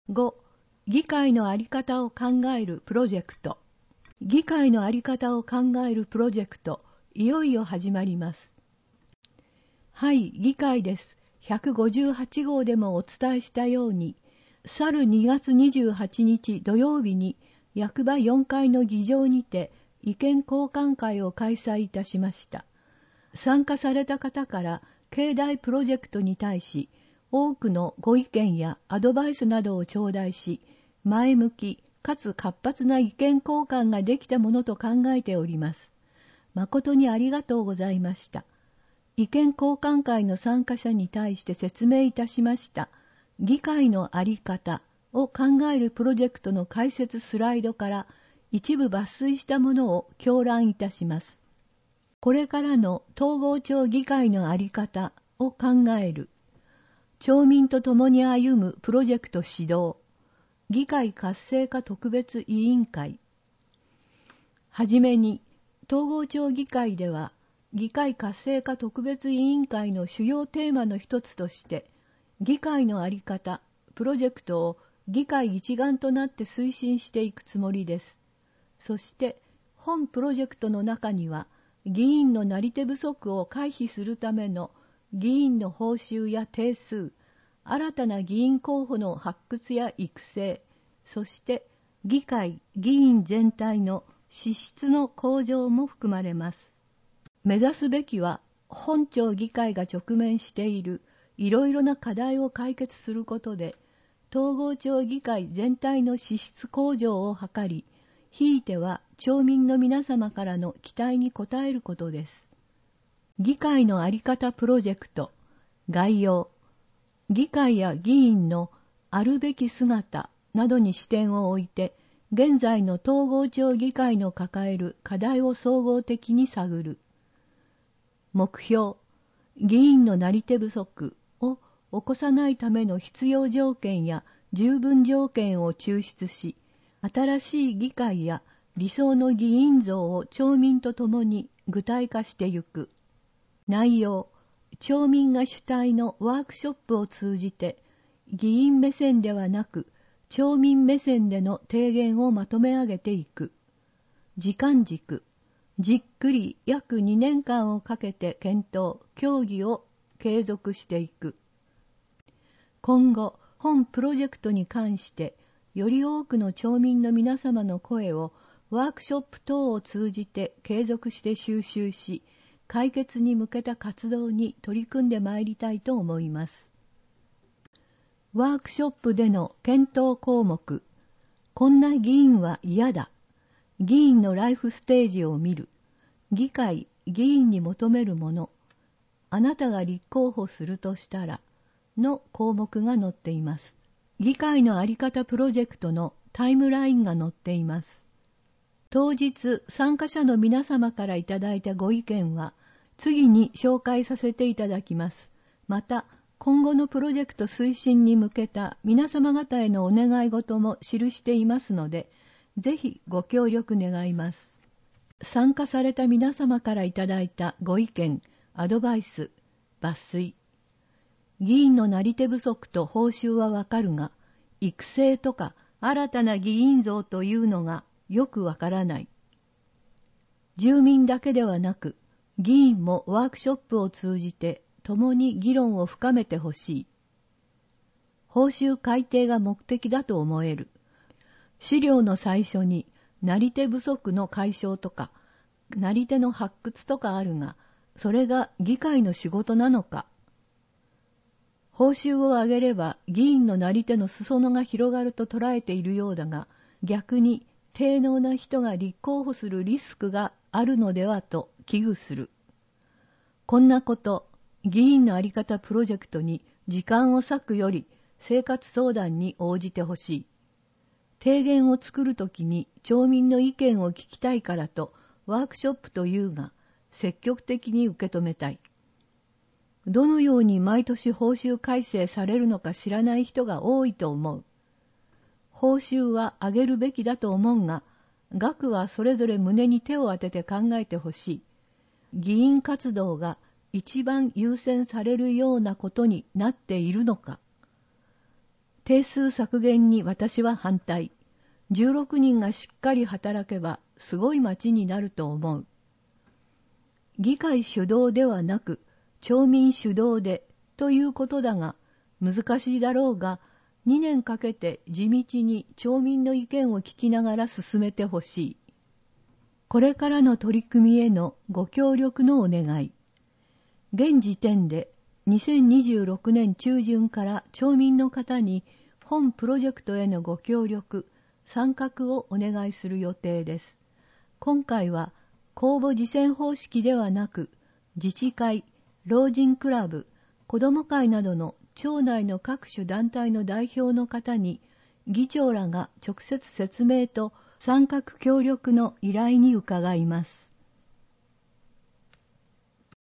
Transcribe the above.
5. 議会の在り方を考えるプロジェクト。議会の在り方を考えるプロジェクト、いよいよ始まります。はい、議会です。158号でもお伝えしたように、去る2月28日土曜日に役場4階の議場にて意見交換会を開催いたしました。参加された方から境内プロジェクトに対し、多くのご意見やアドバイスなどを頂戴し、前向きかつ活発な意見交換ができたものと考えております。誠にありがとうございました。意見交換会の参加者に対して説明いたしました議会の在り方を考えるプロジェクトの解説スライドから一部抜粋したものを教覧いたします。これからの東郷町議会の在り方を考える。町民と共に歩むプロジェクト始動。議会活性化特別委員会。はじめに、東郷町議会では、議会活性化特別委員会の主要テーマの一つとして、議会の在り方、プロジェクトを議会一丸となって推進していくつもりです。そして、本プロジェクトの中には、議員のなり手不足を回避するための議員の報酬や定数、新たな議員候補の発掘や育成、そして議会、議員全体の資質の向上も含まれます。目指すべきは、本町議会が直面しているいろいろな課題を解決することで、東郷町議会全体の資質向上を図り、ひいては町民の皆様からの期待に応えることです。議会の在り方プロジェクト、概要、議会や議員のあるべき姿などに視点を置いて、現在の東郷町議会の抱える課題を総合的に探る。目標、議員のなり手不足を起こさないための必要条件や十分条件を抽出し、新しい議会や理想の議員像を町民とともに具体化してゆく。内容、町民が主体のワークショップを通じて、議員目線ではなく、町民目線での提言をまとめ上げていく。時間軸、じっくり約2年間をかけて検討、協議を継続していく。今後、本プロジェクトに関して、より多くの町民の皆様の声をワークショップ等を通じて継続して収集し、解決に向けた活動に取り組んでまいりたいと思います。ワークショップでの検討項目、こんな議員は嫌だ、議員のライフステージを見る、議会、議員に求めるもの、あなたが立候補するとしたら、の項目が載っています。議会の在り方プロジェクトのタイムラインが載っています。当日参加者の皆様からいただいたご意見は次に紹介させていただきます。また今後のプロジェクト推進に向けた皆様方へのお願い事も記していますので、ぜひご協力願います。参加された皆様からいただいたご意見、アドバイス、抜粋。議員のなり手不足と報酬はわかるが、育成とか新たな議員像というのがよくわからない。住民だけではなく、議員もワークショップを通じて共に議論を深めてほしい。報酬改定が目的だと思える。資料の最初になり手不足の解消とか、なり手の発掘とかあるが、それが議会の仕事なのか。報酬を上げれば議員のなり手の裾野が広がると捉えているようだが、逆に低能な人が立候補するリスクがあるのではと危惧する。こんなこと、議員の在り方プロジェクトに時間を割くより生活相談に応じてほしい。提言を作るときに町民の意見を聞きたいからとワークショップというが、積極的に受け止めたい。どのように毎年報酬改正されるのか知らない人が多いと思う。報酬は上げるべきだと思うが、額はそれぞれ胸に手を当てて考えてほしい。議員活動が一番優先されるようなことになっているのか。 定数削減に私は反対。16人がしっかり働けばすごい町になると思う。議会主導ではなく町民主導でということだが、難しいだろうが、2年かけて地道に町民の意見を聞きながら進めてほしい。これからの取り組みへのご協力のお願い。現時点で2026年中旬から町民の方に本プロジェクトへのご協力、参画をお願いする予定です。今回は公募次戦方式ではなく、自治会、老人クラブ、子ども会などの町内の各種団体の代表の方に、議長らが直接説明と参画協力の依頼に伺います。